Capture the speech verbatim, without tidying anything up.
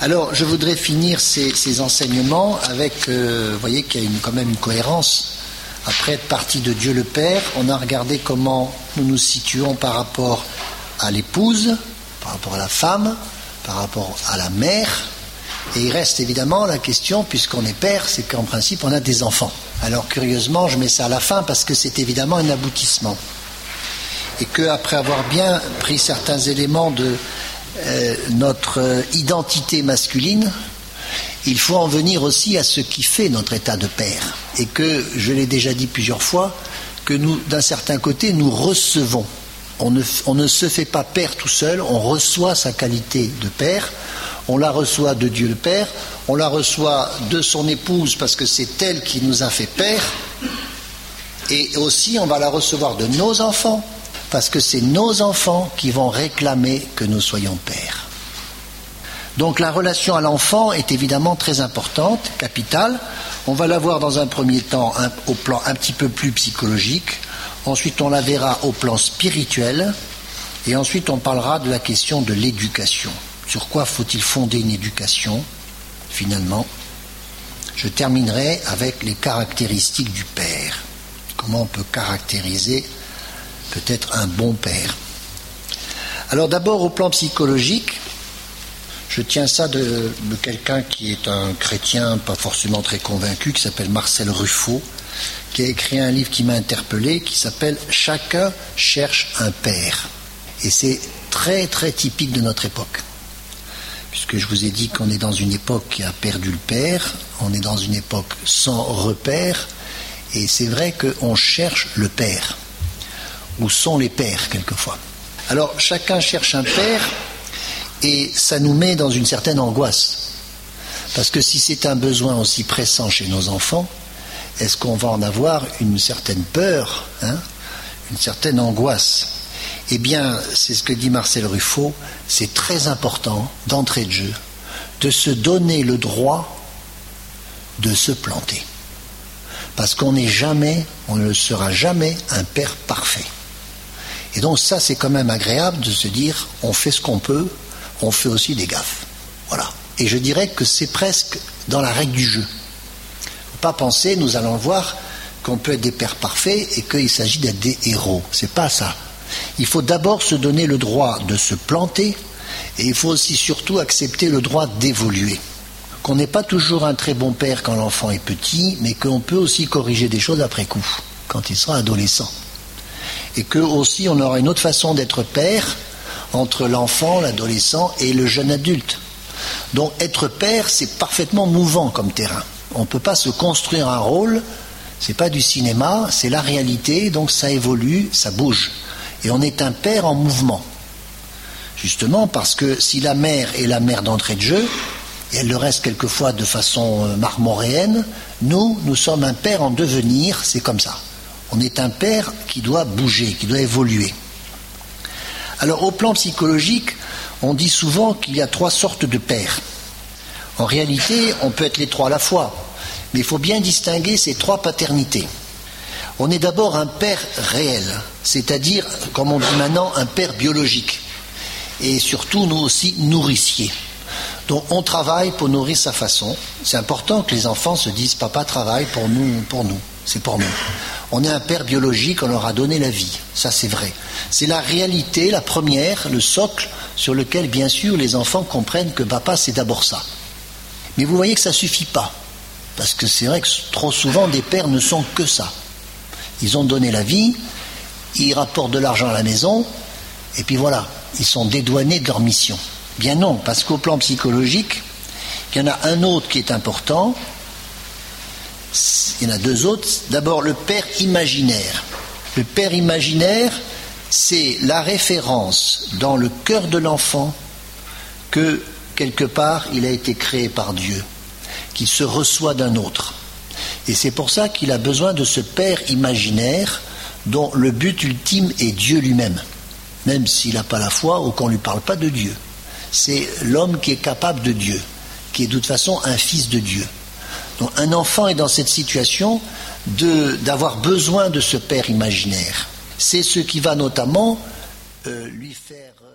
Alors, je voudrais finir ces, ces enseignements avec, euh, vous voyez qu'il y a une, quand même une cohérence. Après être parti de Dieu le Père, on a regardé comment nous nous situons par rapport à l'épouse, par rapport à la femme, par rapport à la mère. Et il reste évidemment la question, puisqu'on est père, c'est qu'en principe on a des enfants. Alors curieusement, je mets ça à la fin parce que c'est évidemment un aboutissement. Et qu'après avoir bien pris certains éléments de euh, notre identité masculine, il faut en venir aussi à ce qui fait notre état de père. Et que, je l'ai déjà dit plusieurs fois, que nous, d'un certain côté, nous recevons. On ne, on ne se fait pas père tout seul, on reçoit sa qualité de père. On la reçoit de Dieu le Père, on la reçoit de son épouse parce que c'est elle qui nous a fait père, et aussi on va la recevoir de nos enfants parce que c'est nos enfants qui vont réclamer que nous soyons pères. Donc la relation à l'enfant est évidemment très importante, capitale. On va la voir dans un premier temps un, au plan un petit peu plus psychologique, ensuite on la verra au plan spirituel, et ensuite on parlera de la question de l'éducation. Sur quoi faut-il fonder une éducation, finalement? Je terminerai avec les caractéristiques du père. Comment on peut caractériser peut-être un bon père? Alors d'abord au plan psychologique, je tiens ça de, de quelqu'un qui est un chrétien pas forcément très convaincu, qui s'appelle Marcel Ruffo, qui a écrit un livre qui m'a interpellé, qui s'appelle « Chacun cherche un père ». Et c'est très très typique de notre époque. Puisque je vous ai dit qu'on est dans une époque qui a perdu le père, on est dans une époque sans repère, et c'est vrai qu'on cherche le père. Où sont les pères, quelquefois? Alors, chacun cherche un père, et ça nous met dans une certaine angoisse. Parce que si c'est un besoin aussi pressant chez nos enfants, est-ce qu'on va en avoir une certaine peur, hein, une certaine angoisse? Eh bien, c'est ce que dit Marcel Ruffo, c'est très important, d'entrée de jeu, de se donner le droit de se planter. Parce qu'on n'est jamais, on ne sera jamais un père parfait. Et donc ça, c'est quand même agréable de se dire, on fait ce qu'on peut, on fait aussi des gaffes. Voilà. Et je dirais que c'est presque dans la règle du jeu. Il ne faut pas penser, nous allons voir, qu'on peut être des pères parfaits et qu'il s'agit d'être des héros. C'est pas ça. Il faut d'abord se donner le droit de se planter et il faut aussi surtout accepter le droit d'évoluer. Qu'on n'est pas toujours un très bon père quand l'enfant est petit, mais qu'on peut aussi corriger des choses après coup, quand il sera adolescent. Et que aussi on aura une autre façon d'être père entre l'enfant, l'adolescent et le jeune adulte. Donc être père, c'est parfaitement mouvant comme terrain. On ne peut pas se construire un rôle, c'est pas du cinéma, c'est la réalité, donc ça évolue, ça bouge. Et on est un père en mouvement. Justement parce que si la mère est la mère d'entrée de jeu, et elle le reste quelquefois de façon marmoréenne, nous, nous sommes un père en devenir, c'est comme ça. On est un père qui doit bouger, qui doit évoluer. Alors au plan psychologique, on dit souvent qu'il y a trois sortes de pères. En réalité, on peut être les trois à la fois, mais il faut bien distinguer ces trois paternités. On est d'abord un père réel, c'est-à-dire, comme on dit maintenant, un père biologique. Et surtout, nous aussi, nourricier. Donc on travaille pour nourrir sa façon. C'est important que les enfants se disent « Papa travaille pour nous, pour nous, c'est pour nous ». On est un père biologique, on leur a donné la vie. Ça, c'est vrai. C'est la réalité, la première, le socle, sur lequel, bien sûr, les enfants comprennent que papa, c'est d'abord ça. Mais vous voyez que ça ne suffit pas. Parce que c'est vrai que trop souvent, des pères ne sont que ça. Ils ont donné la vie, ils rapportent de l'argent à la maison, et puis voilà, ils sont dédouanés de leur mission. Bien non, parce qu'au plan psychologique, il y en a un autre qui est important, il y en a deux autres. D'abord, le père imaginaire. Le père imaginaire, c'est la référence dans le cœur de l'enfant que, quelque part, il a été créé par Dieu, qu'il se reçoit d'un autre. Et c'est pour ça qu'il a besoin de ce père imaginaire dont le but ultime est Dieu lui-même, même s'il n'a pas la foi ou qu'on ne lui parle pas de Dieu. C'est l'homme qui est capable de Dieu, qui est de toute façon un fils de Dieu. Donc un enfant est dans cette situation de, d'avoir besoin de ce père imaginaire. C'est ce qui va notamment euh, lui faire...